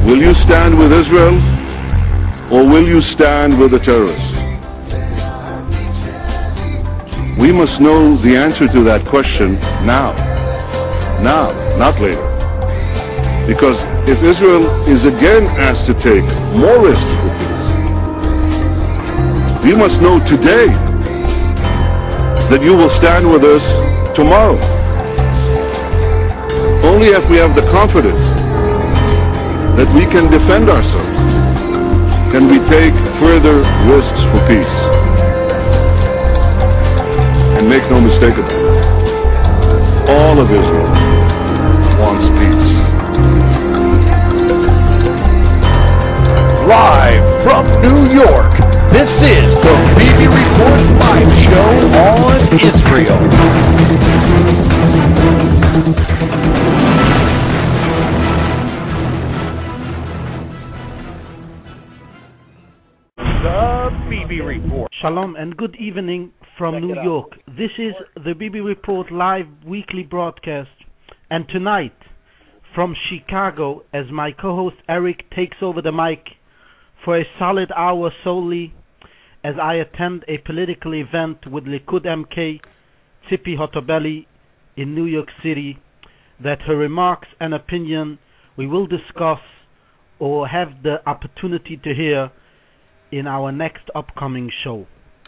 Will you stand with Israel or will you stand with the terrorists? We must know the answer to that question now. Now, not later. Because if Israel is again asked to take more risk for peace, we must know today that you will stand with us tomorrow. Only if we have the confidence that we can defend ourselves can we take further risks for peace. And make no mistake about it, all of Israel wants peace. Live from New York, this is the Bibi Report Live Show on Israel. The Bibi Report. Shalom and good evening from New York. This is the Bibi Report live weekly broadcast. And tonight, from Chicago, as my co-host Eric takes over the mic for a solid hour solely, as I attend a political event with Likud MK Tzipi Hotobelli in New York City, that her remarks and opinion we will discuss or have the opportunity to hear in our next upcoming show.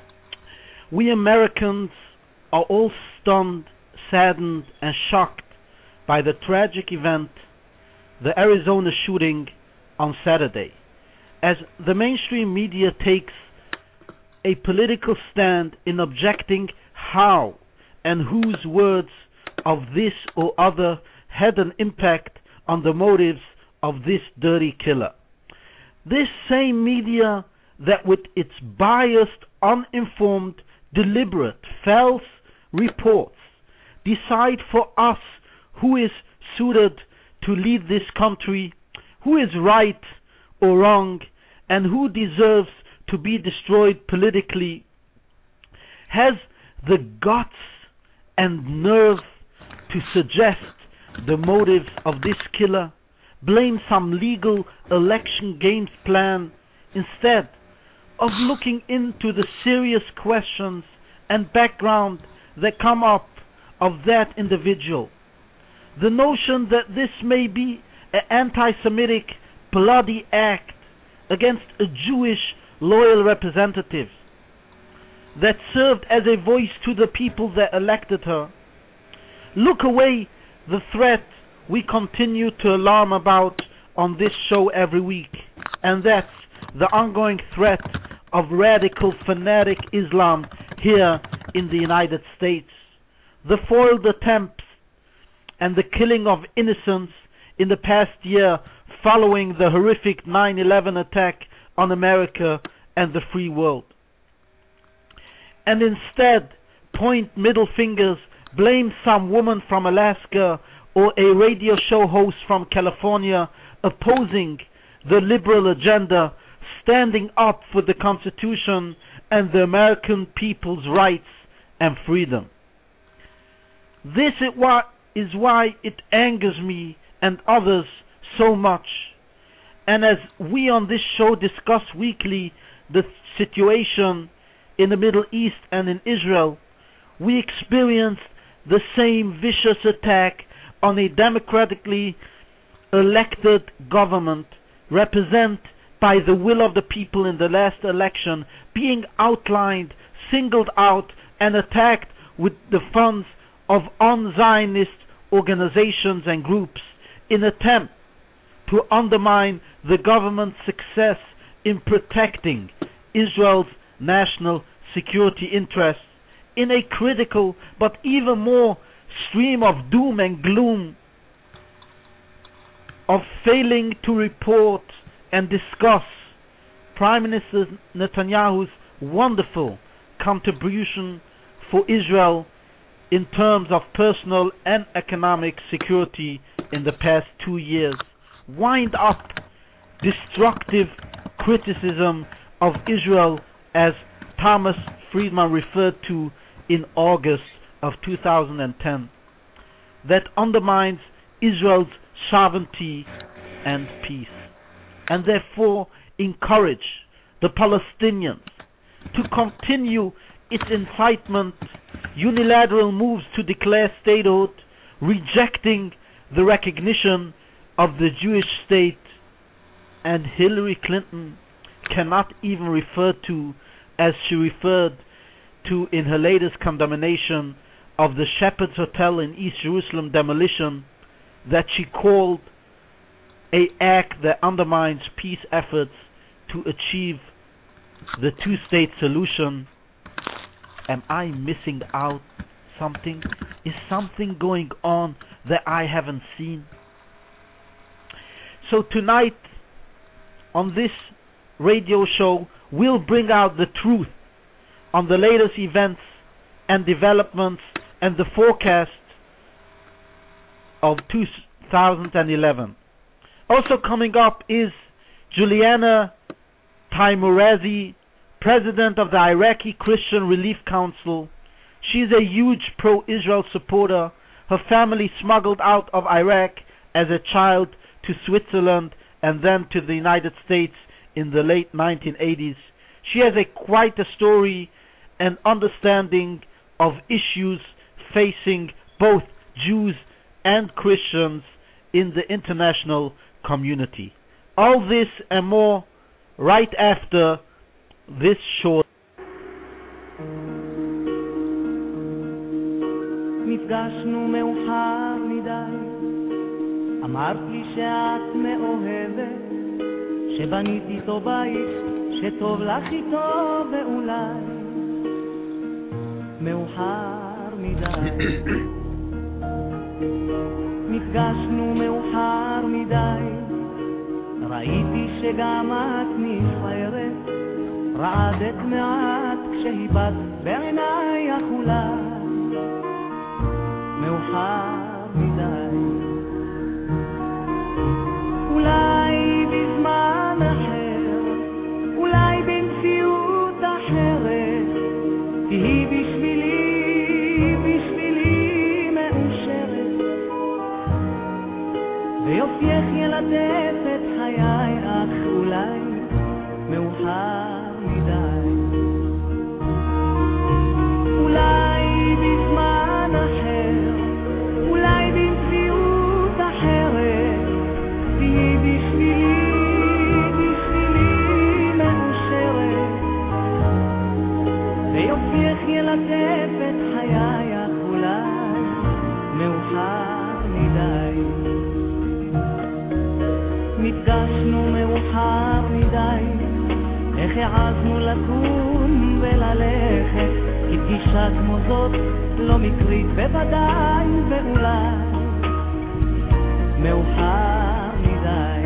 We Americans are all stunned, saddened and shocked by the tragic event, the Arizona shooting on Saturday, as the mainstream media takes a political stand in objecting how and whose words of this or other had an impact on the motives of this dirty killer. This same media that with its biased, uninformed, deliberate, false reports decide for us who is suited to lead this country, who is right or wrong, and who deserves to be destroyed politically, has the guts and nerve to suggest the motives of this killer, blame some legal election games plan, instead of looking into the serious questions and background that come up of that individual. The notion that this may be an anti-Semitic bloody act against a Jewish loyal representative that served as a voice to the people that elected her. Look away the threat we continue to alarm about on this show every week, and that's the ongoing threat of radical fanatic Islam here in the United States. The foiled attempts and the killing of innocents in the past year following the horrific 9/11 attack on America and the free world. And instead point middle fingers, blame some woman from Alaska or a radio show host from California opposing the liberal agenda, standing up for the Constitution and the American people's rights and freedom. This is why it angers me and others so much. And as we on this show discuss weekly the situation in the Middle East and in Israel, we experienced the same vicious attack on a democratically elected government represented by the will of the people in the last election, being outlined, singled out and attacked with the funds of un-Zionist organizations and groups in attempt to undermine the government's success in protecting Israel's national security interests in a critical but even more stream of doom and gloom of failing to report and discuss Prime Minister Netanyahu's wonderful contribution for Israel in terms of personal and economic security in the past 2 years. Wind up destructive criticism of Israel, as Thomas Friedman referred to in August of 2010, that undermines Israel's sovereignty and peace. and therefore encourage the Palestinians to continue its incitement, unilateral moves to declare statehood, rejecting the recognition of the Jewish state. And Hillary Clinton cannot even refer to, as she referred to in her latest condemnation of the Shepherd's Hotel in East Jerusalem demolition, that she called an act that undermines peace efforts to achieve the two-state solution. Am I missing out something? Is something going on that I haven't seen? So tonight on this radio show, we'll bring out the truth on the latest events and developments and the forecast of 2011. Also coming up is Juliana Taimurazi, president of the Iraqi Christian Relief Council. She's a huge pro-Israel supporter. Her family smuggled out of Iraq as a child to Switzerland and then to the United States in the late 1980s. She has quite a story and understanding of issues facing both Jews and Christians in the international community. All this and more right after this short. נפגשנו מאוחר מדי, אמרת לי שאת מאוהבת, שבנית איתו בית, שטוב לך איתו ואולי מאוחר מדי. נפגשנו מאוחר מדי, ראיתי שגם את נשארת, רעדת מעט כשהיבט בעינייך אולי מאוחר מדי. אולי בזמן אחר, אולי במציאות אחרת, תהי בשבילי מאושרת, ויופייך ילטף את חיי, אך אולי מאוחר מדי. אולי בזמן אחר, אולי במציאות אחרת, תהי בשבילי מאושרת, ויופייך ילטף את חיי, אך אולי מאוחר מדי. נפגשנו מאוחר מדי, איך העזנו לקום וללכת, כי פגישה כמו זאת לא מקרית בוודאי, ואולי מאוחר מדי.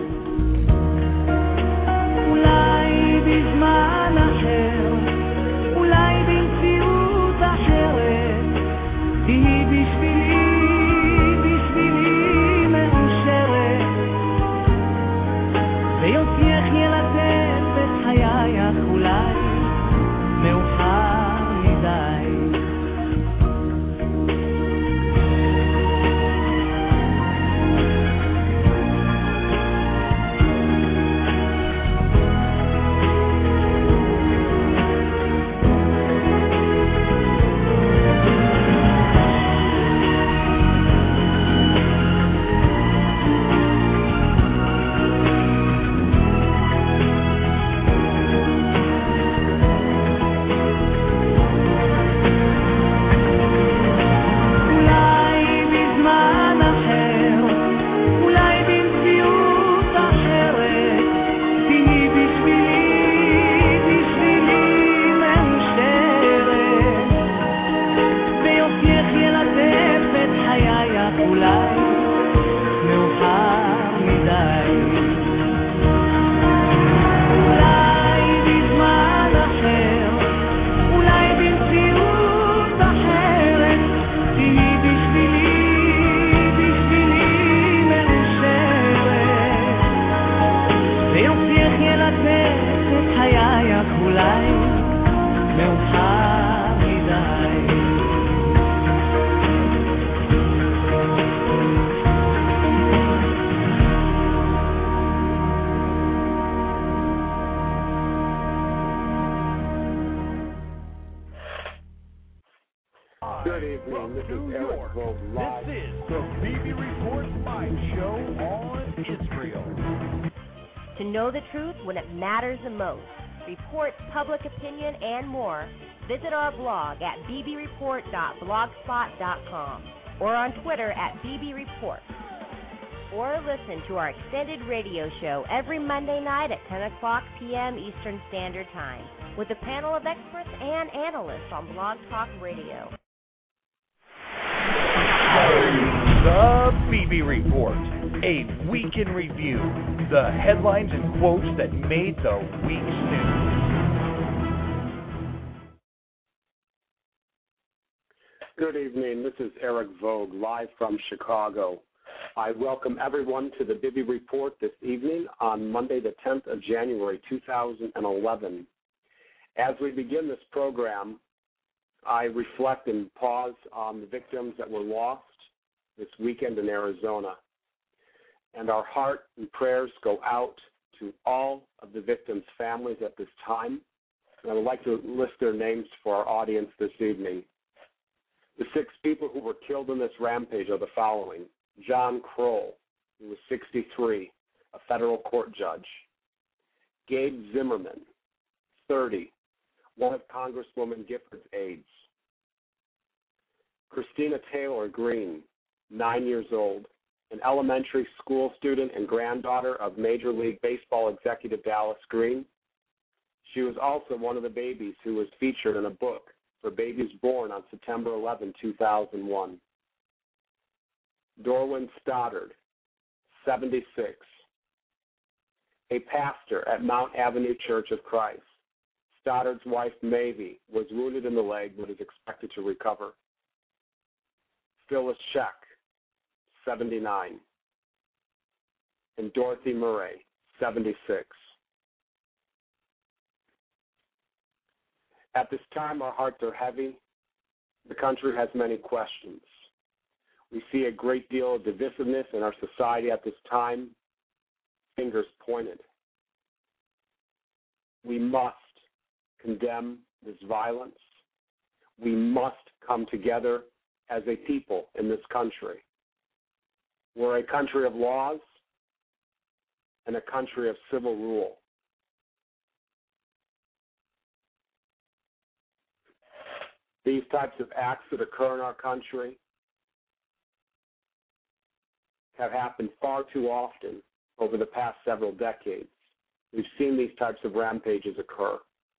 אולי בזמן אחר, אולי במציאות אחרת, תהי בשבילי מאושרת, ויופייך ילטף את חיי, אך אולי מאוחר מדי. Live Good evening. from This is New Eric York. Vogue live. This is the BB Report Live Show on Israel. To know the truth when it matters the most, reports, public opinion, and more, visit our blog at bbreport.blogspot.com or on Twitter at bbreport. Or listen to our extended radio show every Monday night at 10 o'clock p.m. Eastern Standard Time with a panel of experts and analysts on Blog Talk Radio. The BB Report, a week in review. The headlines and quotes that made the week's news. Good evening. This is Eric Vogue live from Chicago. I welcome everyone to the Bibby Report this evening on Monday the 10th of January 2011. As we begin this program, I reflect and pause on the victims that were lost this weekend in Arizona. And our heart and prayers go out to all of the victims' families at this time. And I would like to list their names for our audience this evening. The 6 people who were killed in this rampage are the following: John Kroll, who was 63, a federal court judge. Gabe Zimmerman, 30, one of Congresswoman Gifford's aides. Christina Taylor Green, 9 years old, an elementary school student and granddaughter of Major League Baseball executive Dallas Green. She was also one of the babies who was featured in a book for babies born on September 11, 2001. Dorwin Stoddard, 76, a pastor at Mount Avenue Church of Christ. Stoddard's wife, Mavie, was wounded in the leg but is expected to recover. Phyllis Scheck, 79, and Dorothy Murray, 76. At this time, our hearts are heavy. The country has many questions. We see a great deal of divisiveness in our society at this time, fingers pointed. We must condemn this violence. We must come together as a people in this country. We're a country of laws and a country of civil rule. These types of acts that occur in our country have happened far too often over the past several decades. We've seen these types of rampages occur.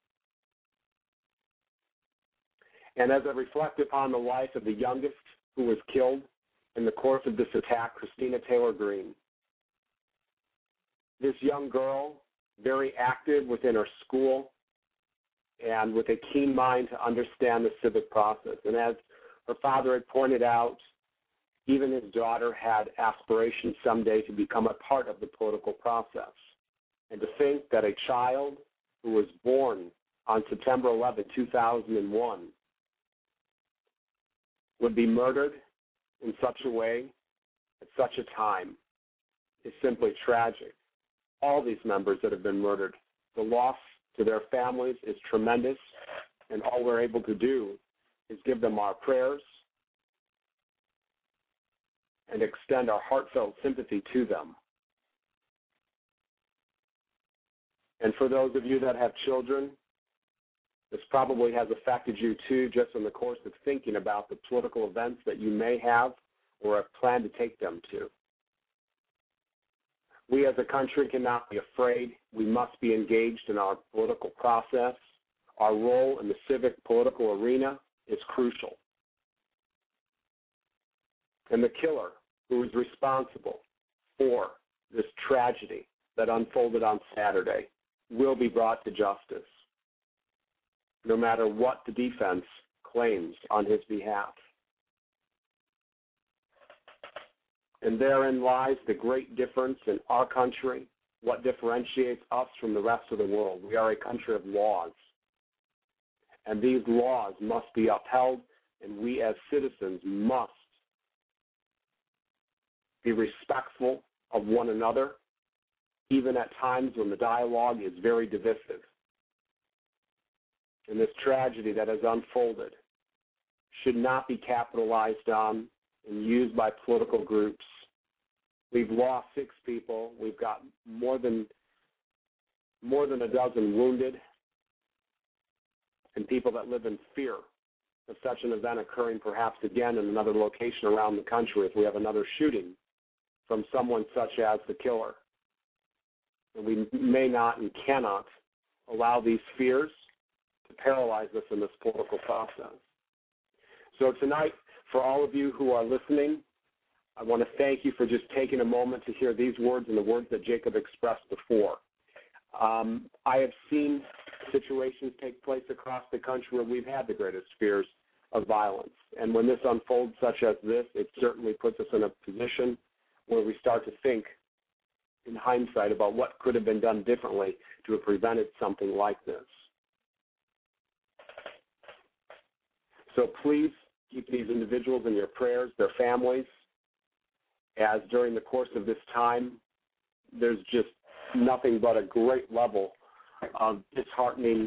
And as I reflect upon the life of the youngest who was killed in the course of this attack, Christina Taylor Green, this young girl, very active within her school and with a keen mind to understand the civic process. And as her father had pointed out, even his daughter had aspirations someday to become a part of the political process. And to think that a child who was born on September 11, 2001 would be murdered in such a way at such a time is simply tragic. All these members that have been murdered, the loss to their families is tremendous, and all we're able to do is give them our prayers and extend our heartfelt sympathy to them. And for those of you that have children, this probably has affected you too, just in the course of thinking about the political events that you may have or have planned to take them to. We as a country cannot be afraid. We must be engaged in our political process. Our role in the civic political arena is crucial. And the killer who is responsible for this tragedy that unfolded on Saturday will be brought to justice, no matter what the defense claims on his behalf. And therein lies the great difference in our country, what differentiates us from the rest of the world. We are a country of laws. And these laws must be upheld, and we as citizens must be respectful of one another, even at times when the dialogue is very divisive. And this tragedy that has unfolded should not be capitalized on and used by political groups. We've lost 6 people. We've got more than a dozen wounded, and people that live in fear of such an event occurring perhaps again in another location around the country if we have another shooting from someone such as the killer. And we may not and cannot allow these fears to paralyze us in this political process. So tonight, for all of you who are listening, I want to thank you for just taking a moment to hear these words and the words that Jacob expressed before. I have seen situations take place across the country where we've had the greatest fears of violence. And when this unfolds such as this, it certainly puts us in a position where we start to think in hindsight about what could have been done differently to have prevented something like this. So please keep these individuals in your prayers, their families, as during the course of this time, there's just nothing but a great level of disheartening,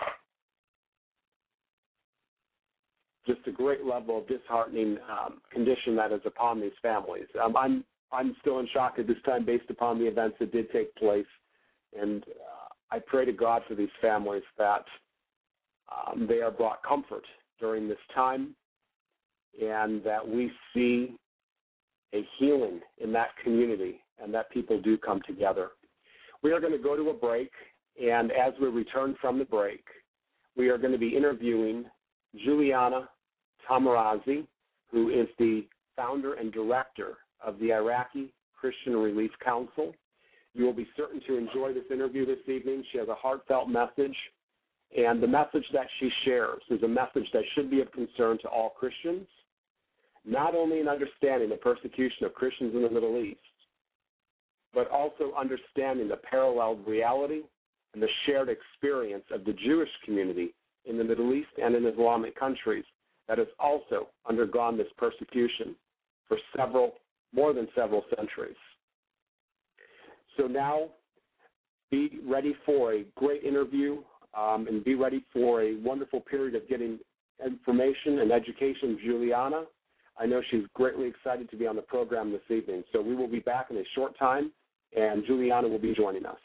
condition that is upon these families. I'm still in shock at this time based upon the events that did take place, and I pray to God for these families that they are brought comfort during this time, and that we see a healing in that community and that people do come together. We are going to go to a break, and as we return from the break, we are going to be interviewing Juliana Tamarazi, who is the founder and director of the Iraqi Christian Relief Council. You will be certain to enjoy this interview this evening. She has a heartfelt message, and the message that she shares is a message that should be of concern to all Christians, not only in understanding the persecution of Christians in the Middle East, but also understanding the paralleled reality and the shared experience of the Jewish community in the Middle East and in Islamic countries that has also undergone this persecution for more than several centuries. So now, be ready for a great interview and be ready for a wonderful period of getting information and education. Juliana, I know she's greatly excited to be on the program this evening. So we will be back in a short time, and Juliana will be joining us.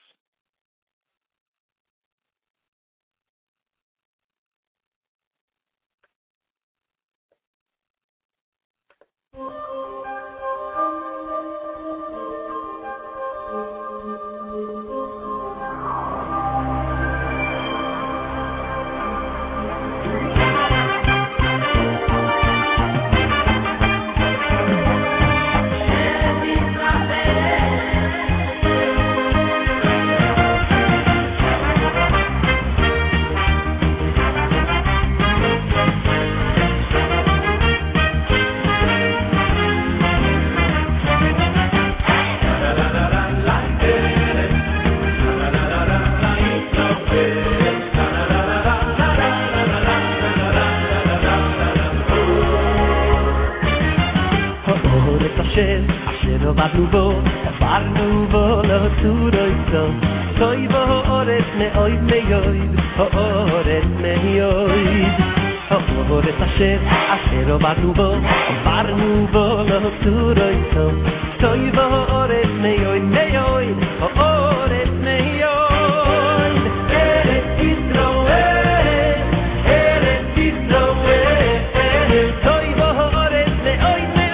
אשר עבדנו בו, עברנו בו לא תורויסו, סוי בו אורס מאויד מאויד, אורס מאויד, אורס אשר עבדנו בו, עברנו בו לא תורויסו, סוי בו אורס מאויד מאויד, אורס מאויד, ארץ ישראל, ארץ ישראל, סוי בו אורס מאויד מאויד,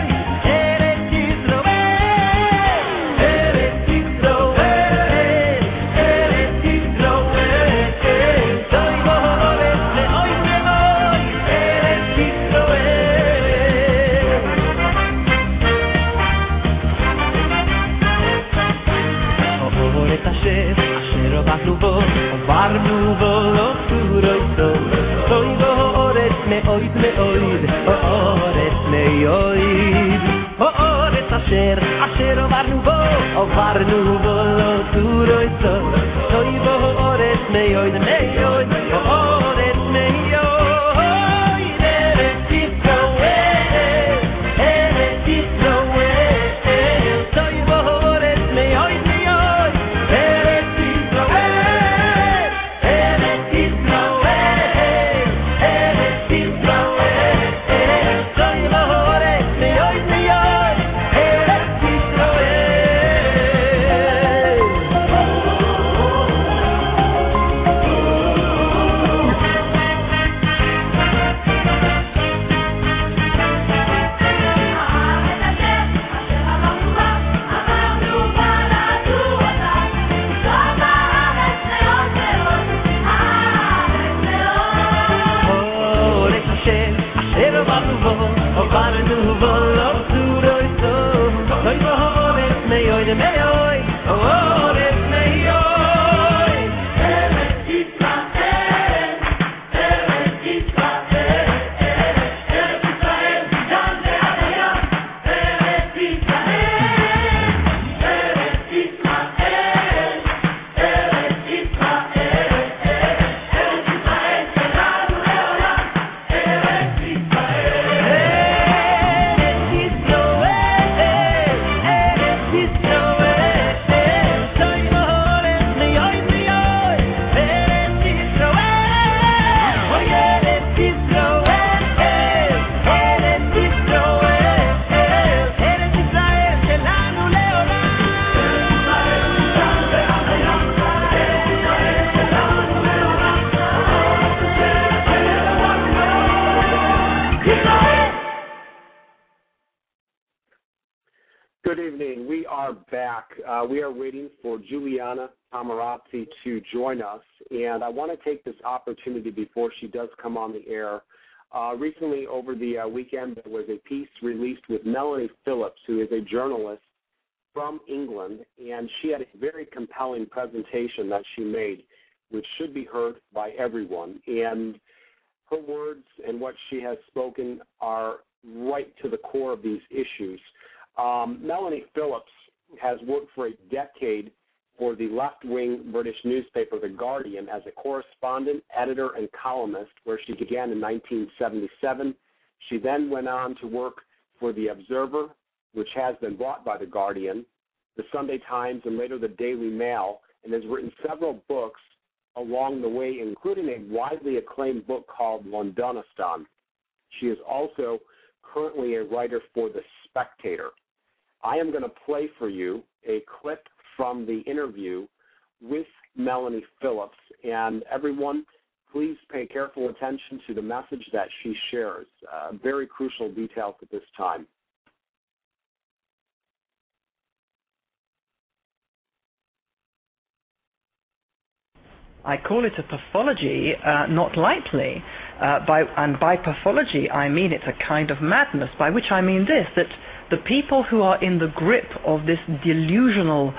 עברנו בו לא תורויסו, סוי בו אורץ מאויד מאויד, אורץ מאויד, אורץ אשר עברנו בו לא תורויסו, סוי בו אורץ מאויד מאויד, אורץ מאויד, ארץ ישראל, ארץ ישראל, סוי בו אורץ מאויד מאויד, ארץ ישראל. Israel, Israel, Good evening. We are back. We are waiting for Juliana Tamarazzi to join us, and I want to take this opportunity before she does come on the air. Recently, over the weekend, there was a piece released with Melanie Phillips, who is a journalist from England, and she had a very compelling presentation that she made, which should be heard by everyone. And her words and what she has spoken are right to the core of these issues. Melanie Phillips has worked for a decade for the left-wing British newspaper The Guardian as a correspondent, editor, and columnist, where she began in 1977. She then went on to work for The Observer, which has been bought by The Guardian, The Sunday Times, and later The Daily Mail, and has written several books along the way, including a widely acclaimed book called Londonistan. She is also currently a writer for The Spectator. I am going to play for you a clip from the interview with Melanie Phillips, and everyone, please pay careful attention to the message that she shares. Very crucial details at this time. I call it a pathology, not lightly. By pathology, I mean it's a kind of madness, by which I mean this, that the people who are in the grip of this delusional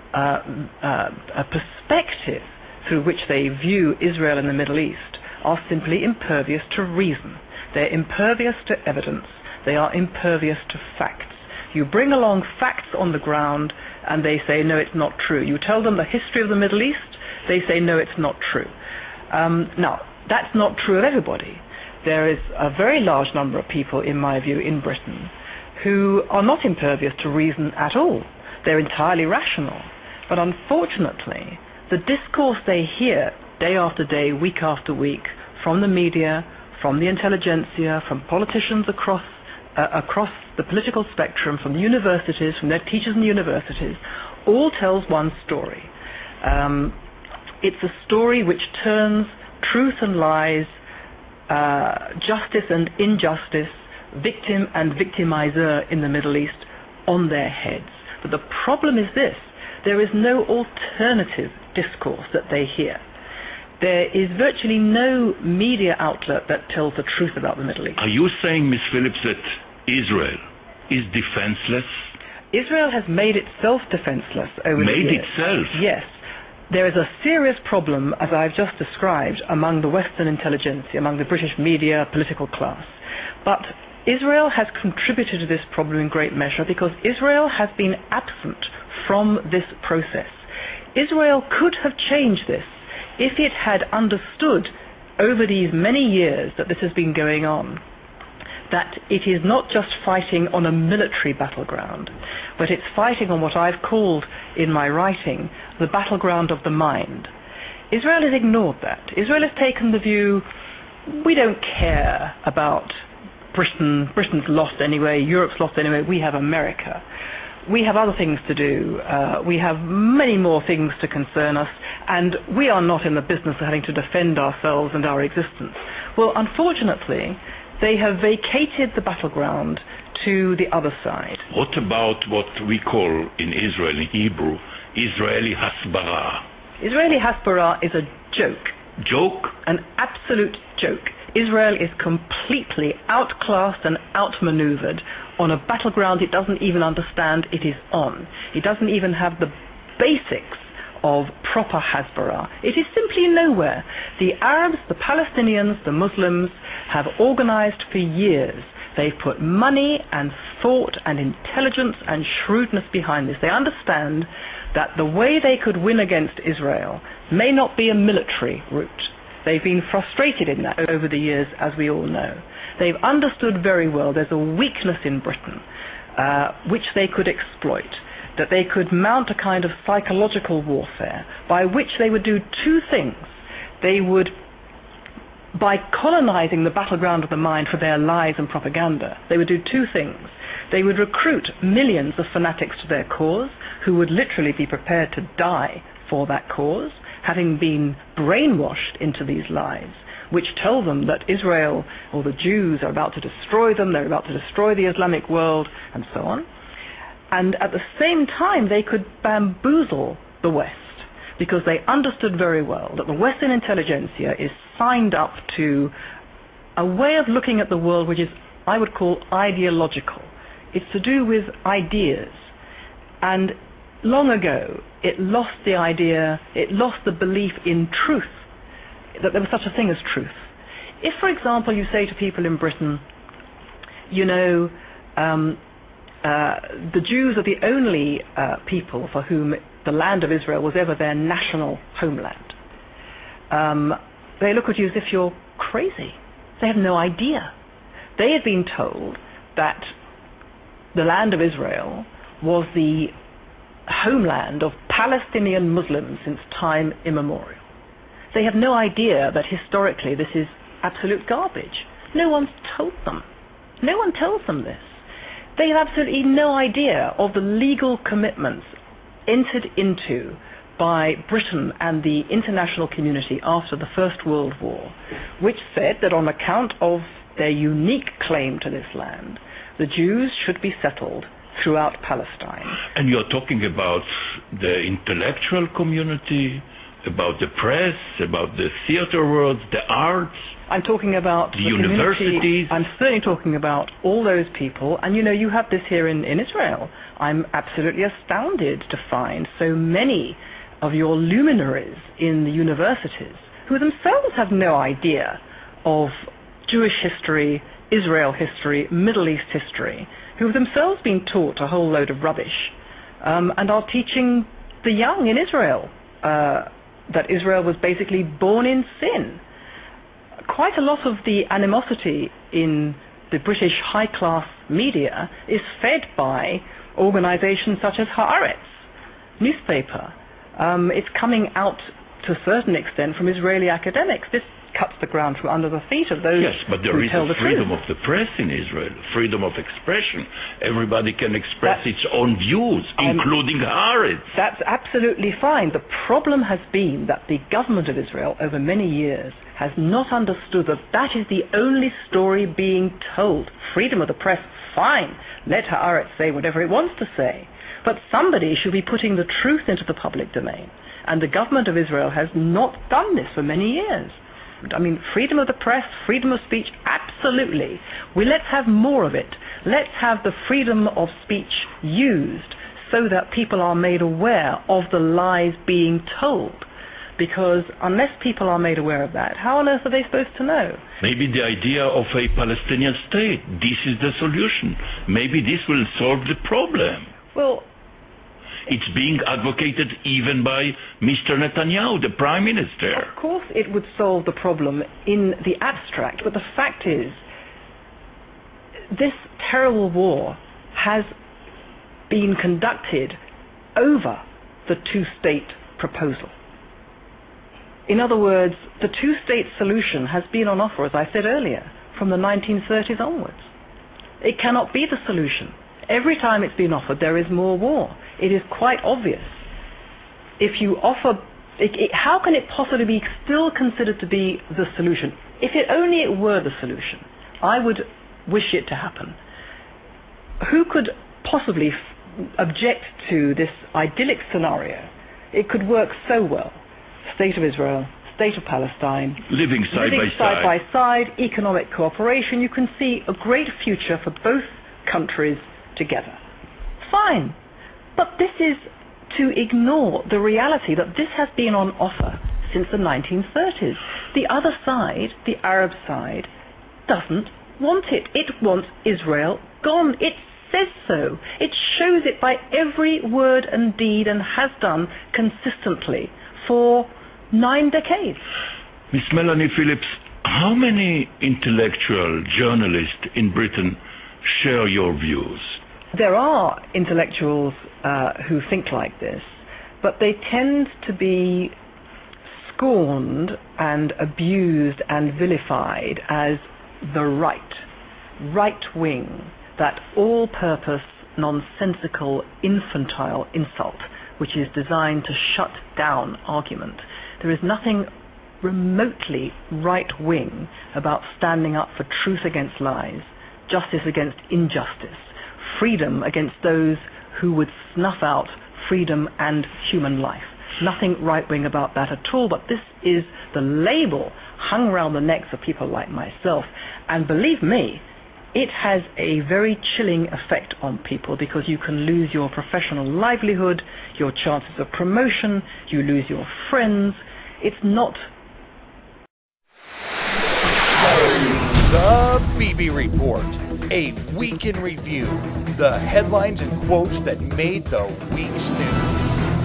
perspective through which they view Israel and the Middle East are simply impervious to reason. They're impervious to evidence. They are impervious to facts. You bring along facts on the ground and they say, no, it's not true. You tell them the history of the Middle East, they say, no, it's not true. Now, that's not true of everybody. There is a very large number of people, in my view, in Britain who are not impervious to reason at all. They're entirely rational. But unfortunately, the discourse they hear day after day, week after week, from the media, from the intelligentsia, from politicians across the political spectrum, from the universities, from their teachers in the universities, all tells one story. It's a story which turns truth and lies, justice and injustice, victim and victimizer in the Middle East on their heads. But the problem is this: there is no alternative discourse that they hear. There is virtually no media outlet that tells the truth about the Middle East. Are you saying, Ms. Phillips, that Israel is defenseless? Israel has made itself defenseless over the years. Made itself? Yes. There is a serious problem, as I've just described, among the Western intelligentsia, among the British media, political class. But Israel has contributed to this problem in great measure because Israel has been absent from this process. Israel could have changed this if it had understood over these many years that this has been going on, that it is not just fighting on a military battleground, but it's fighting on what I've called in my writing the battleground of the mind. Israel has ignored that. Israel has taken the view, we don't care about Britain. Britain's lost anyway, Europe's lost anyway, we have America. We have other things to do. We have many more things to concern us, and we are not in the business of having to defend ourselves and our existence. Well, unfortunately, they have vacated the battleground to the other side. What about what we call in Israel, in Hebrew, Israeli Hasbara? Israeli Hasbara is a joke. Joke? An absolute joke. Israel is completely outclassed and outmaneuvered on a battleground it doesn't even understand it is on. It doesn't even have the basics of proper Hasbara. It is simply nowhere. The Arabs, the Palestinians, the Muslims have organized for years. They've put money and thought and intelligence and shrewdness behind this. They understand that the way they could win against Israel may not be a military route. They've been frustrated in that over the years, as we all know. They've understood very well there's a weakness in Britain which they could exploit, that they could mount a kind of psychological warfare by which they would do two things. They would, by colonizing the battleground of the mind for their lies and propaganda, they would do two things. They would recruit millions of fanatics to their cause who would literally be prepared to die for that cause, having been brainwashed into these lies, which tell them that Israel or the Jews are about to destroy them, they're about to destroy the Islamic world, and so on. And at the same time, they could bamboozle the West, because they understood very well that the Western intelligentsia is signed up to a way of looking at the world which is, I would call, ideological. It's to do with ideas. And long ago, it lost the idea, it lost the belief in truth, that there was such a thing as truth. If, for example, you say to people in Britain, you know, the Jews are the only people for whom the land of Israel was ever their national homeland, they look at you as if you're crazy. They have no idea. They had been told that the land of Israel was the homeland of Palestinian Muslims since time immemorial. They have no idea that historically this is absolute garbage. No one's told them. No one tells them this. They have absolutely no idea of the legal commitments entered into by Britain and the international community after the First World War, which said that on account of their unique claim to this land, the Jews should be settled throughout Palestine. And you're talking about the intellectual community, about the press, about the theater world, the arts. I'm talking about the universities. I'm certainly talking about all those people. And you know, you have this here in Israel. I'm absolutely astounded to find so many of your luminaries in the universities who themselves have no idea of Jewish history, Israel history, Middle East history, who have themselves been taught a whole load of rubbish, and are teaching the young in Israel that Israel was basically born in sin. Quite a lot of the animosity in the British high-class media is fed by organizations such as Haaretz newspaper. It's coming out to a certain extent from Israeli academics. This cuts the ground from under the feet of those yes, but there who is tell the freedom truth. of the press in Israel, freedom of expression. Everybody can express its own views, including Haaretz. That's absolutely fine. The problem has been that the government of Israel over many years has not understood that that is the only story being told. Freedom of the press, fine. Let Haaretz say whatever it wants to say. But somebody should be putting the truth into the public domain. And the government of Israel has not done this for many years. I mean, freedom of the press, freedom of speech, absolutely. Let's have more of it. Let's have the freedom of speech used so that people are made aware of the lies being told. Because unless people are made aware of that, how on earth are they supposed to know? Maybe the idea of a Palestinian state, this is the solution. Maybe this will solve the problem. Well, it's being advocated even by Mr. Netanyahu, the Prime Minister. Of course it would solve the problem in the abstract, but the fact is, this terrible war has been conducted over the two-state proposal. In other words, the two-state solution has been on offer, as I said earlier, from the 1930s onwards. It cannot be the solution. Every time it's been offered, there is more war. It is quite obvious. If you offer, how can it possibly be still considered to be the solution? If only it were the solution, I would wish it to happen. Who could possibly object to this idyllic scenario? It could work so well. State of Israel, State of Palestine, living side by side, economic cooperation. You can see a great future for both countries together. Fine. But this is to ignore the reality that this has been on offer since the 1930s. The other side, the Arab side, doesn't want it. It wants Israel gone. It says so. It shows it by every word and deed, and has done consistently for 9 decades. Miss Melanie Phillips, how many intellectual journalists in Britain share your views? There are intellectuals who think like this, but they tend to be scorned and abused and vilified as the right wing, that all-purpose, nonsensical, infantile insult which is designed to shut down argument. There is nothing remotely right-wing about standing up for truth against lies, justice against injustice, freedom against those who would snuff out freedom and human life. Nothing right-wing about that at all, but this is the label hung around the necks of people like myself. And believe me, it has a very chilling effect on people, because you can lose your professional livelihood, your chances of promotion, you lose your friends. It's not... The Bibi Report, a week in review. The headlines and quotes that made the week's news.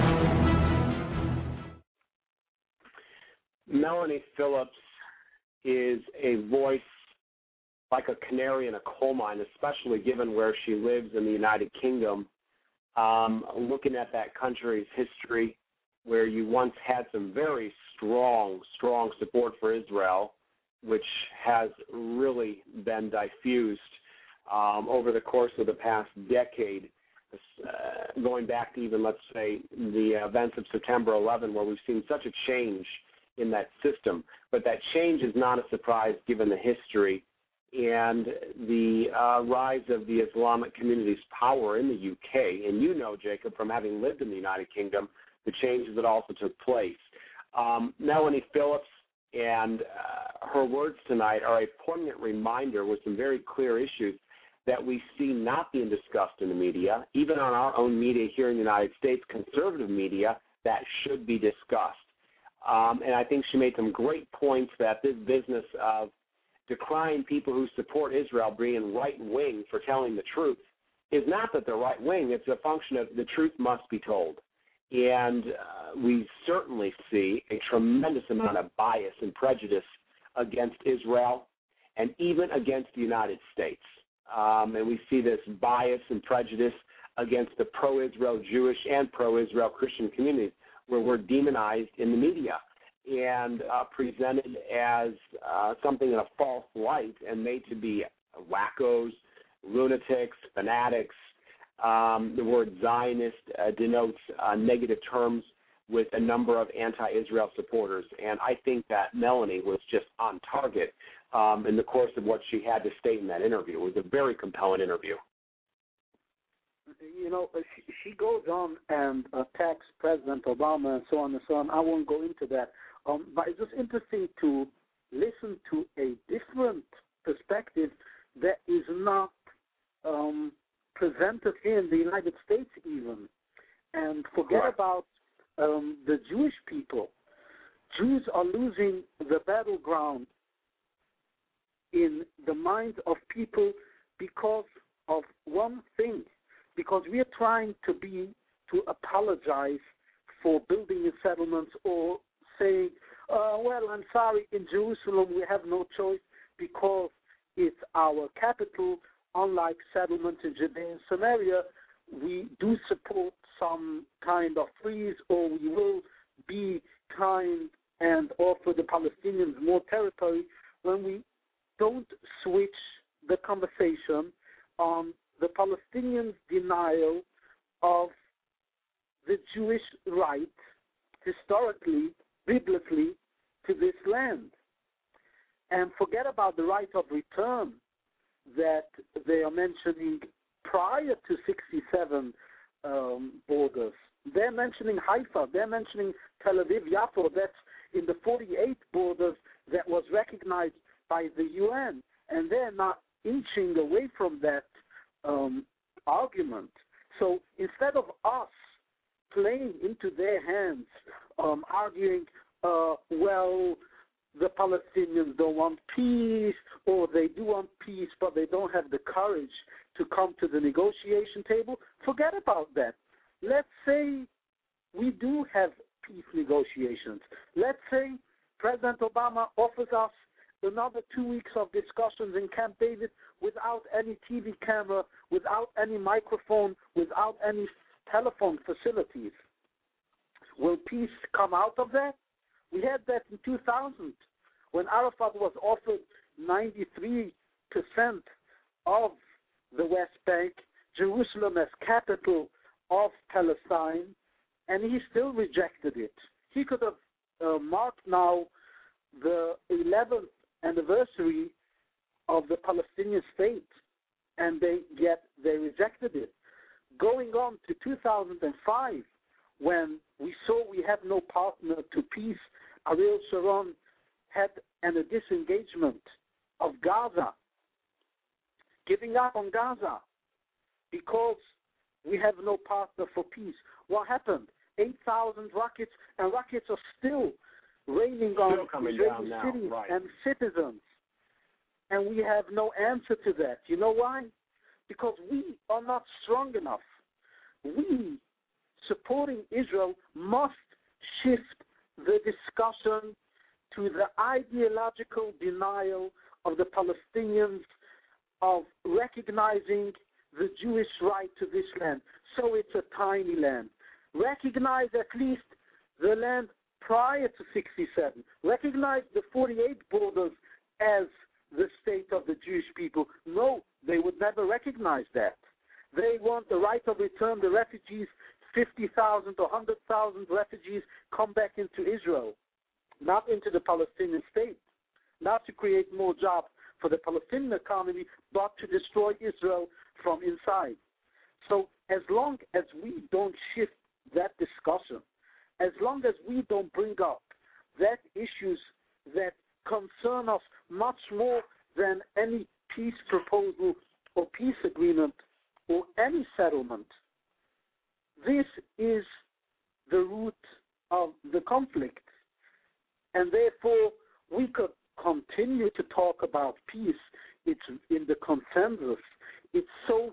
Melanie Phillips is a voice like a canary in a coal mine, especially given where she lives in the United Kingdom. Looking at that country's history, where you once had some very strong support for Israel, which has really been diffused over the course of the past decade, going back to even, let's say, the events of September 11, where we've seen such a change in that system. But that change is not a surprise given the history and the rise of the Islamic community's power in the UK. And you know, Jacob, from having lived in the United Kingdom, the changes that also took place. Melanie Phillips and her words tonight are a poignant reminder with some very clear issues that we see not being discussed in the media, even on our own media here in the United States, conservative media, that should be discussed. And I think she made some great points that this business of decrying people who support Israel being right-wing for telling the truth is not that they're right-wing. It's a function of the truth must be told. And we certainly see a tremendous amount of bias and prejudice against Israel and even against the United States. And we see this bias and prejudice against the pro-Israel Jewish and pro-Israel Christian communities, where we're demonized in the media and presented as something in a false light and made to be wackos, lunatics, fanatics. The word Zionist denotes negative terms with a number of anti-Israel supporters. And I think that Melanie was just on target in the course of what she had to state in that interview. It was a very compelling interview. You know, she goes on and attacks President Obama and so on and so on. I won't go into that. But it's just interesting to listen to a different perspective that is not presented here in the United States even. And forget about the Jewish people. Jews are losing the battleground in the minds of people because of one thing. Because we are trying to apologize for building the settlements or saying, well, I'm sorry, in Jerusalem we have no choice because it's our capital. Unlike settlements in Judea and Samaria, we do support some kind of freeze, or we will be kind and offer the Palestinians more territory, when we don't switch the conversation on the Palestinians' denial of the Jewish right, historically, biblically, to this land. And forget about the right of return that they are mentioning prior to 67 borders. They're mentioning Haifa. They're mentioning Tel Aviv, Yafo. That's in the 48 borders that was recognized by the UN. And they're not inching away from that argument. So instead of us playing into their hands, arguing, well, the Palestinians don't want peace, or they do want peace, but they don't have the courage to come to the negotiation table, forget about that. Let's say we do have peace negotiations. Let's say President Obama offers us another 2 weeks of discussions in Camp David without any TV camera, without any microphone, without any telephone facilities. Will peace come out of that? We had that in 2000 when Arafat was offered 93% of the West Bank, Jerusalem as capital of Palestine, and he still rejected it. He could have marked now the 11th anniversary of the Palestinian state, and they rejected it. Going on to 2005, when we saw we have no partner to peace, Ariel Sharon had a disengagement of Gaza, giving up on Gaza because we have no partner for peace. What happened? 8,000 rockets, and rockets are still raining on Israeli cities and citizens. And we have no answer to that. You know why? Because we are not strong enough. We, supporting Israel, must shift the discussion to the ideological denial of the Palestinians of recognizing the Jewish right to this land. So it's a tiny land. Recognize at least the land prior to 67. Recognize the 48 borders as the state of the Jewish people. No, they would never recognize that. They want the right of return, the refugees, 50,000 or 100,000 refugees come back into Israel, not into the Palestinian state, not to create more jobs for the Palestinian economy, but to destroy Israel from inside. So as long as we don't shift that discussion, as long as we don't bring up that issues that concern us much more than any peace proposal or peace agreement or any settlement, this is the root of the conflict. And therefore, we could continue to talk about peace. It's in the consensus. It's so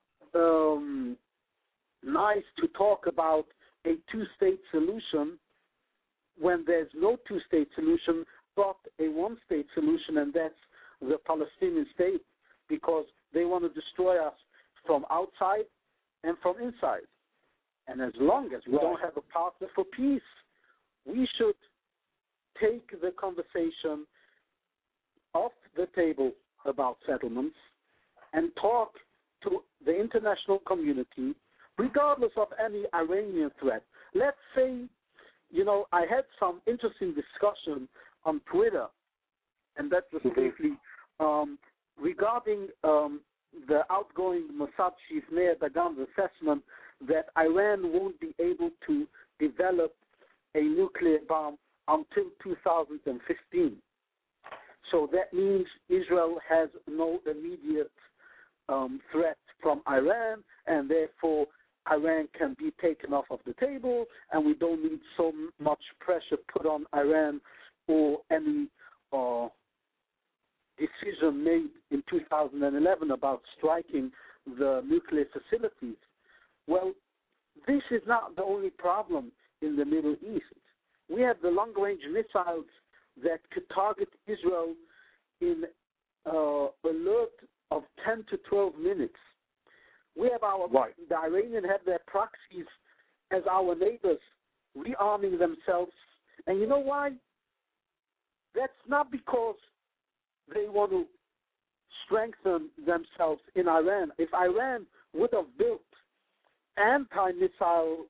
nice to talk about a two-state solution when there's no two-state solution but a one-state solution, and that's the Palestinian state, because they want to destroy us from outside and from inside. And as long as we don't have a partner for peace, we should take the conversation off the table about settlements and talk to the international community, regardless of any Iranian threat. Let's say, I had some interesting discussion on Twitter, and that was briefly regarding the outgoing Mossad chief Meir Dagan's assessment that Iran won't be able to develop a nuclear bomb until 2015. So that means Israel has no immediate threat from Iran, and therefore Iran can be taken off of the table, and we don't need so much pressure put on Iran or any decision made in 2011 about striking the nuclear facilities. Well, this is not the only problem in the Middle East. We have the long-range missiles that could target Israel in alert of 10 to 12 minutes. We have the Iranians have their proxies as our neighbors rearming themselves. And you know why? That's not because they want to strengthen themselves in Iran. If Iran would have built anti-missile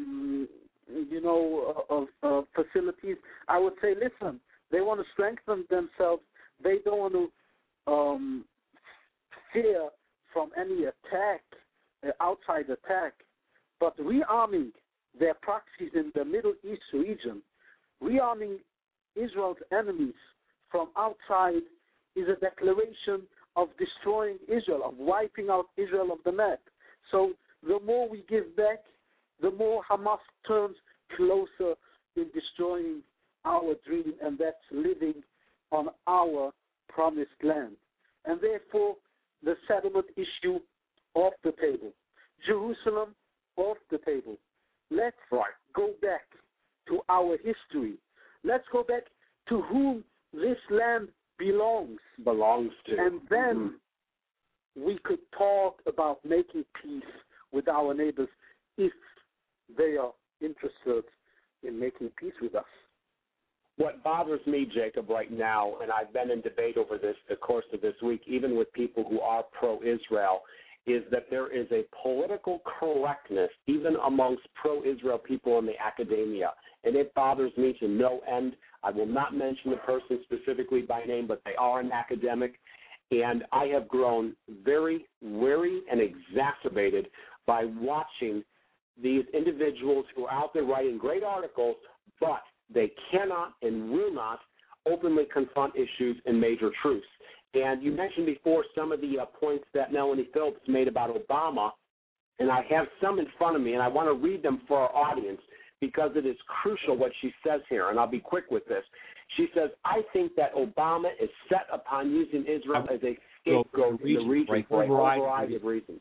facilities, I would say, listen, they want to strengthen themselves. They don't want to fear from any attack, outside attack. But rearming their proxies in the Middle East region, rearming Israel's enemies from outside, is a declaration of destroying Israel, of wiping out Israel of the map. So the more we give back, the more Hamas turns closer in destroying our dream, and that's living on our promised land. And therefore, the settlement issue off the table. Jerusalem off the table. Let's go back to our history. Let's go back to whom this land belongs. Belongs to. And then we could talk about making peace with our neighbors if they are interested in making peace with us. What bothers me, Jacob, right now, and I've been in debate over this the course of this week, even with people who are pro-Israel, is that there is a political correctness even amongst pro-Israel people in the academia. And it bothers me to no end. I will not mention the person specifically by name, but they are an academic. And I have grown very wary and exacerbated by watching these individuals who are out there writing great articles, but they cannot and will not openly confront issues and major truths. And you mentioned before some of the points that Melanie Phillips made about Obama, and I have some in front of me, and I want to read them for our audience because it is crucial what she says here, and I'll be quick with this. She says, I think that Obama is set upon using Israel as a scapegoat in the region for a whole variety of reasons.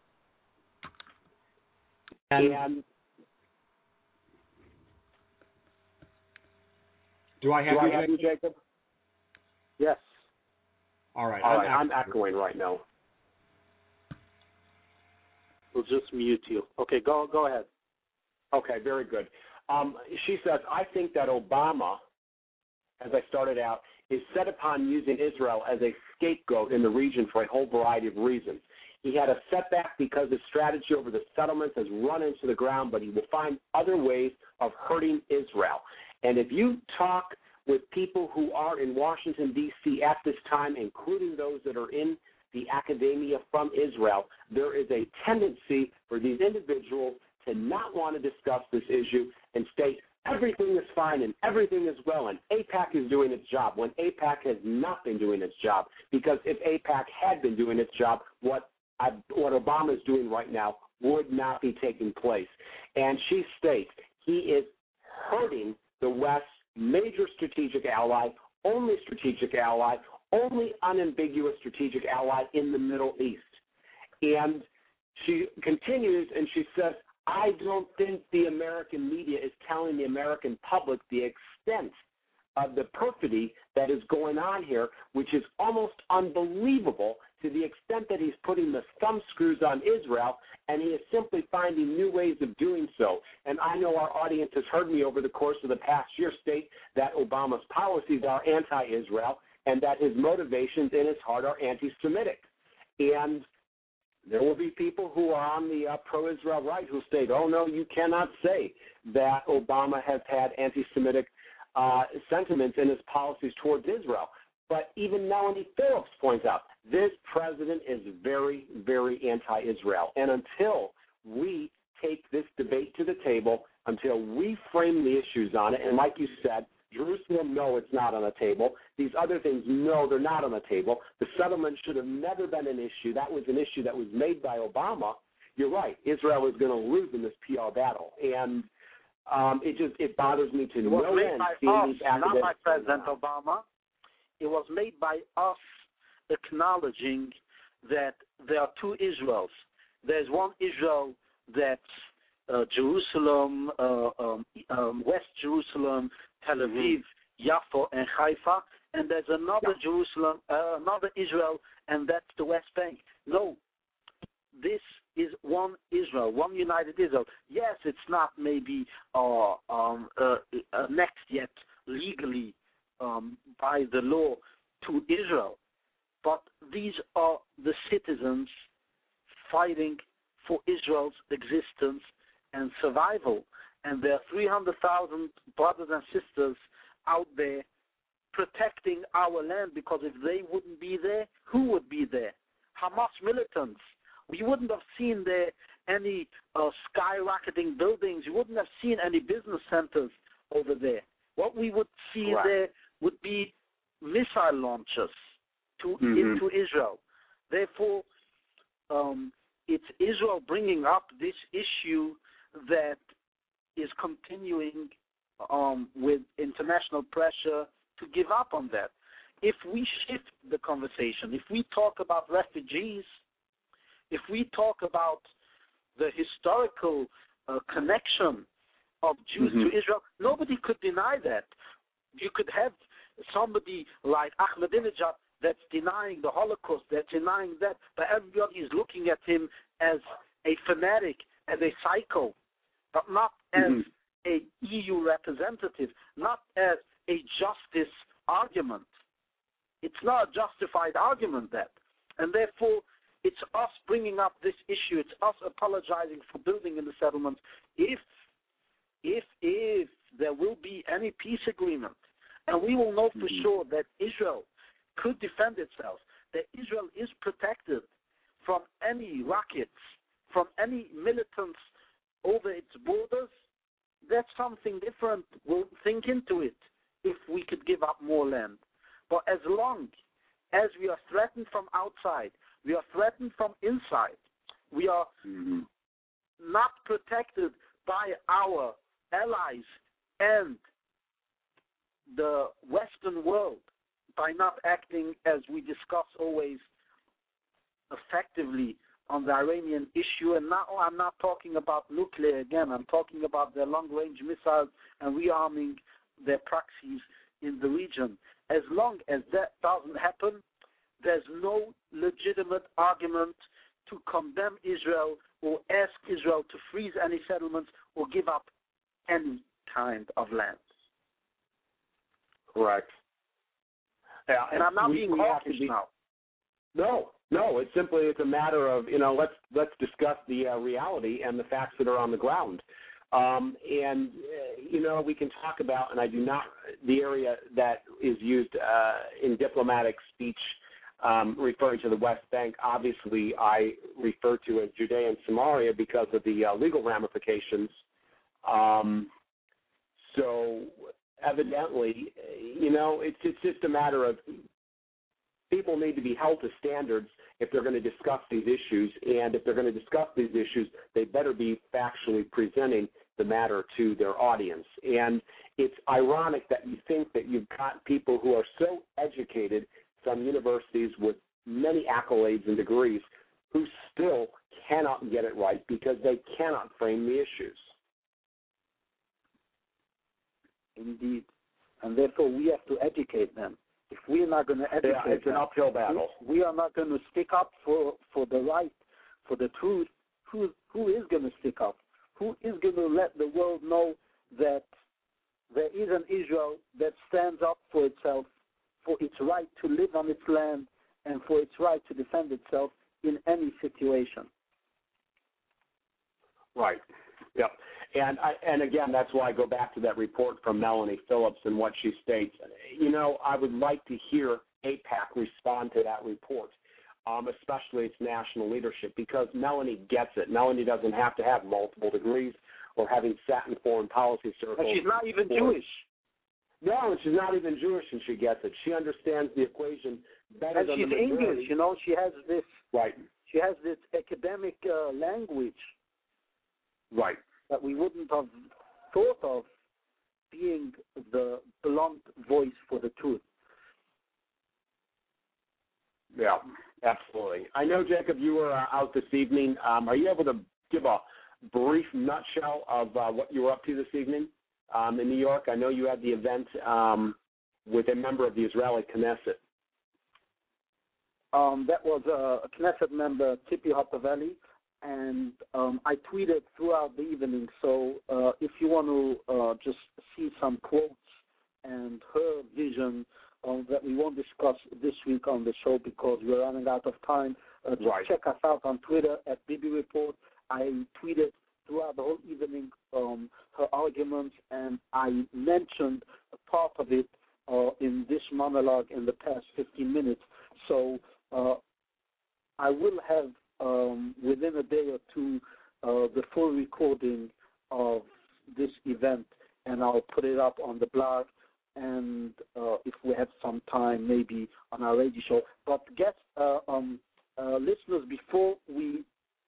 And do I have you, Jacob? Yes. All right. I'm echoing right now. We'll just mute you. Okay, go ahead. Okay, very good. She says, I think that Obama, as I started out, is set upon using Israel as a scapegoat in the region for a whole variety of reasons. He had a setback because his strategy over the settlements has run into the ground, but he will find other ways of hurting Israel. And if you talk with people who are in Washington, D.C. at this time, including those that are in the academia from Israel, there is a tendency for these individuals to not want to discuss this issue and state everything is fine and everything is well and AIPAC is doing its job when AIPAC has not been doing its job. Because if AIPAC had been doing its job, what Obama is doing right now would not be taking place. And she states he is hurting the West's major strategic ally, only unambiguous strategic ally in the Middle East. And she continues and she says, I don't think the American media is telling the American public the extent of the perfidy that is going on here, which is almost unbelievable to the extent that he's putting the thumb screws on Israel, and he is simply finding new ways of doing so. And I know our audience has heard me over the course of the past year state that Obama's policies are anti-Israel and that his motivations in his heart are anti-Semitic. And there will be people who are on the pro-Israel right who state, oh, no, you cannot say that Obama has had anti-Semitic sentiments in his policies towards Israel. But even Melanie Phillips points out, this president is very, very anti-Israel. And until we take this debate to the table, until we frame the issues on it, and like you said, Jerusalem, no, it's not on the table. These other things, no, they're not on the table. The settlement should have never been an issue. That was an issue that was made by Obama. You're right. Israel is going to lose in this PR battle. And it bothers me to no end seeing these activists. Not by President Obama. It was made by us acknowledging that there are two Israels. There's one Israel that's Jerusalem, West Jerusalem, Tel Aviv, Yaffo, and Haifa, and there's another Jerusalem, another Israel, and that's the West Bank. No, this is one Israel, one united Israel. Yes, it's not maybe annexed yet legally by the law to Israel, but these are the citizens fighting for Israel's existence and survival. And there are 300,000 brothers and sisters out there protecting our land, because if they wouldn't be there, who would be there? Hamas militants. We wouldn't have seen there any skyrocketing buildings. You wouldn't have seen any business centers over there. What we would see there would be missile launchers into Israel. Therefore, it's Israel bringing up this issue that is continuing with international pressure to give up on that. If we shift the conversation, if we talk about refugees, if we talk about the historical connection of Jews to Israel, nobody could deny that. You could have somebody like Ahmadinejad that's denying the Holocaust, that's denying that, but everybody is looking at him as a fanatic, as a psycho, but not as a EU representative, not as a justice argument. It's not a justified argument, that. And therefore, it's us bringing up this issue. It's us apologizing for building in the settlements. If there will be any peace agreement, and we will know for sure that Israel could defend itself, that Israel is protected from any rockets, from any militants over its borders, that's something different. We'll think into it if we could give up more land. But as long as we are threatened from outside, we are threatened from inside, we are not protected by our allies and the Western world by not acting, as we discuss always, effectively on the Iranian issue. And now I'm not talking about nuclear again. I'm talking about their long-range missiles and rearming their proxies in the region. As long as that doesn't happen, there's no legitimate argument to condemn Israel or ask Israel to freeze any settlements or give up any kind of land. Correct. Yeah, and I'm not being hawkish now. No, it's a matter of, let's discuss the reality and the facts that are on the ground. We can talk about, and I do not, the area that is used in diplomatic speech referring to the West Bank, obviously I refer to as Judea and Samaria because of the legal ramifications. So evidently, it's just a matter of people need to be held to standards if they're going to discuss these issues, and if they're going to discuss these issues, they better be factually presenting the matter to their audience. And it's ironic that you think that you've got people who are so educated from universities with many accolades and degrees who still cannot get it right because they cannot frame the issues. Indeed. And therefore, we have to educate them. If we are not going to educate them, it's an uphill battle. We are not going to stick up for the right, for the truth. Who is going to stick up? Who is going to let the world know that there is an Israel that stands up for itself, for its right to live on its land, and for its right to defend itself in any situation? Right. Yep. And again, that's why I go back to that report from Melanie Phillips and what she states. I would like to hear AIPAC respond to that report, especially its national leadership, because Melanie gets it. Melanie doesn't have to have multiple degrees or having sat in foreign policy circles. And she's not even Jewish. No, and she's not even Jewish, and she gets it. She understands the equation better than the majority. And she's English, she has this. Right. She has this academic language. Right. That we wouldn't have thought of being the blunt voice for the truth. Yeah, absolutely. I know, Jacob, you were out this evening. Are you able to give a brief nutshell of what you were up to this evening in New York? I know you had the event with a member of the Israeli Knesset. That was a Knesset member, Tzipi Hatavelli, and I tweeted throughout the evening. So if you want to just see some quotes and her vision that we won't discuss this week on the show because we're running out of time, just check us out on Twitter at BB Report. I tweeted throughout the whole evening her arguments, and I mentioned a part of it in this monologue in the past 15 minutes. So I will have within a day or two the full recording of this event, and I'll put it up on the blog, and if we have some time, maybe on our radio show. But listeners, before we finish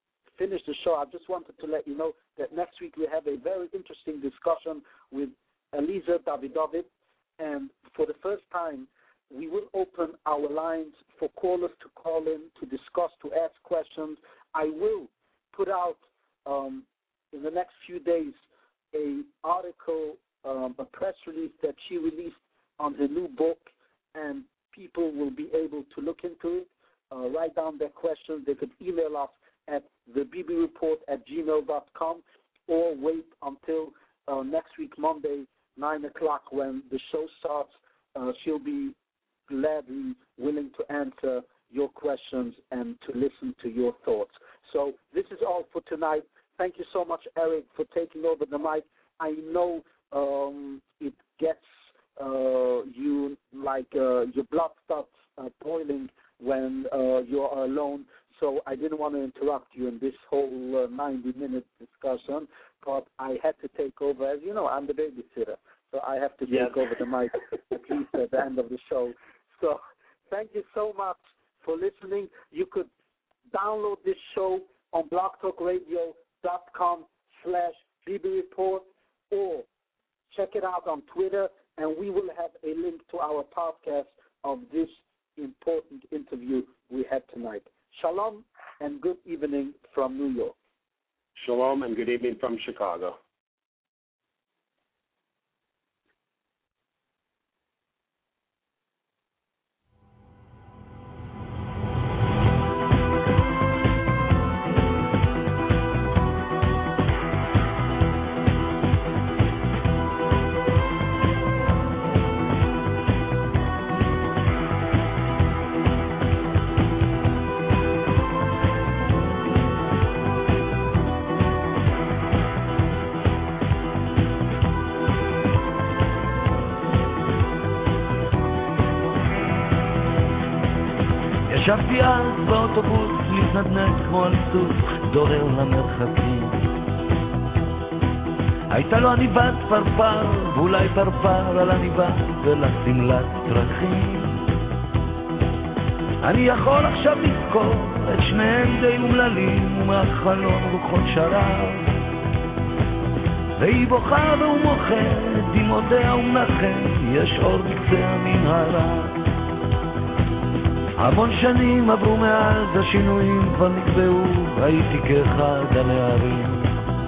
finish the show, I just wanted to let you know that next week we have a very interesting discussion with Eliezer Davidovich, and for the first time, we will open our lines for callers to call in, to discuss, to ask questions. I will put out in the next few days a article, a press release that she released on her new book, and people will be able to look into it, write down their questions. They could email us at thebbyreport@gmail.com or wait until next week, Monday, 9 o'clock, when the show starts. She'll be gladly willing to answer your questions and to listen to your thoughts. So this is all for tonight. Thank you so much, Eric, for taking over the mic. I know it gets you like your blood starts boiling when you're alone, so I didn't want to interrupt you in this whole 90-minute discussion, but I had to take over. As you know, I'm the babysitter, so I have to take over the mic at least at the end of the show. So thank you so much for listening. You could download this show on blogtalkradio.com/BB-Report or check it out on Twitter, and we will have a link to our podcast of this important interview we had tonight. Shalom and good evening from New York. Shalom and good evening from Chicago. ישבתי אז באוטובוס, מתנדנד כמו על סוס, דורר למרחקים. הייתה לו עניבת פרפר, ואולי פרפר על עניבה ולשמלת דרכים. אני יכול עכשיו לזכור את שניהם די אומללים, ומהחלון רוחות שרב. והיא בוכה והוא מוכר, את דמעותיה ומנחם, יש אור בקצה המנהרה. המון שנים עברו מאז, השינויים כבר נקבעו, הייתי כאחד הנערים.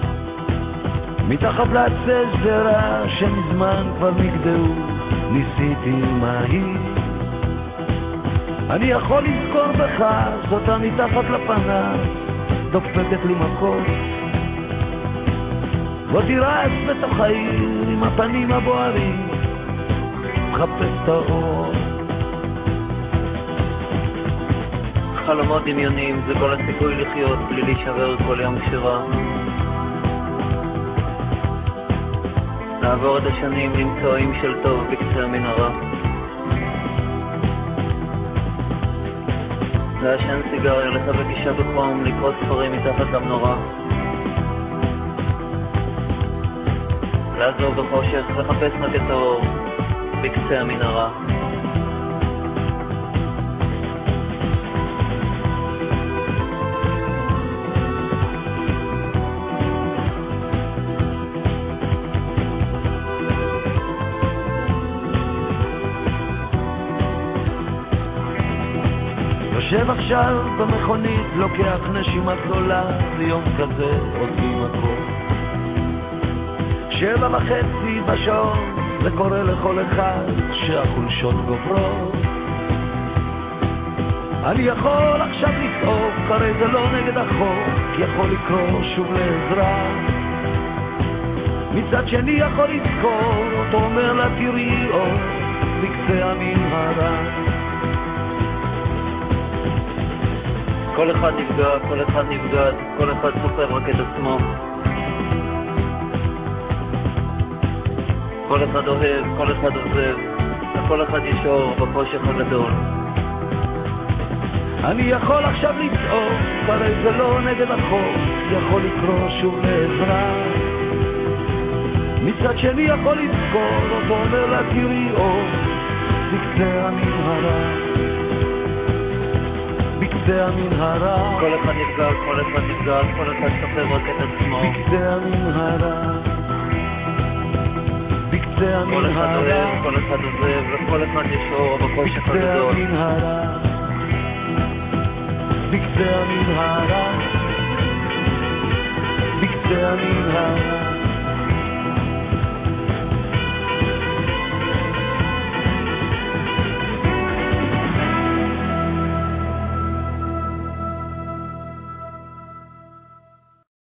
מתחת לעצי זרע שמזמן כבר נגדעו, ניסיתי מה היא. אני יכול לזכור בך, אותה מתחת לפניו, דופקת לי מכות. לא תירס בתוך העיר עם הפנים הבוערים, מחפש את האור. חלומות דמיונים זה כל הסיכוי לחיות בלי להישבר כל יום שירה. לעבור את השנים למצוא עם של טוב בקצה המנהרה. לעשן סיגריה, לחבק אישה בחום, לקרוא ספרים מתחת למנורה. לעזור בחושך, לחפש רק את האור בקצה המנהרה. יושב עכשיו במכונית, לוקח נשימה גדולה, ליום כזה עוזבים הכל. 7:30 בשעון, זה קורה לכל אחד שהחולשות גוברות. אני יכול עכשיו לצעוק, הרי זה לא נגד החוק, יכול לקרוא שוב לעזרה. מצד שני יכול לזכור, אותו אומר לה תראי אור בקצה המנהרה. כל אחד נפגע, כל אחד נבגד, כל אחד סופר רק את עצמו. כל אחד אוהב, כל אחד עוזב, לכל אחד יש אור בחושך הגדול. אני יכול עכשיו לצעוק, הרי זה לא נגד החוק, יכול לקרוא שוב לעזרה. מצד שני יכול לזכור, אותו אומר לה תראי אור בקצה המנהרה. בקצה המנהרה, כל אחד נפגע, כל אחד נפגע, כל אחד סופר רק את עצמו. בקצה המנהרה, בקצה כל אחד המנהרה, אוהב, כל אחד עוזב, וכל אחד יש אור בחושך בקצה הגדול. המנהרה, בקצה המנהרה, בקצה המנהרה.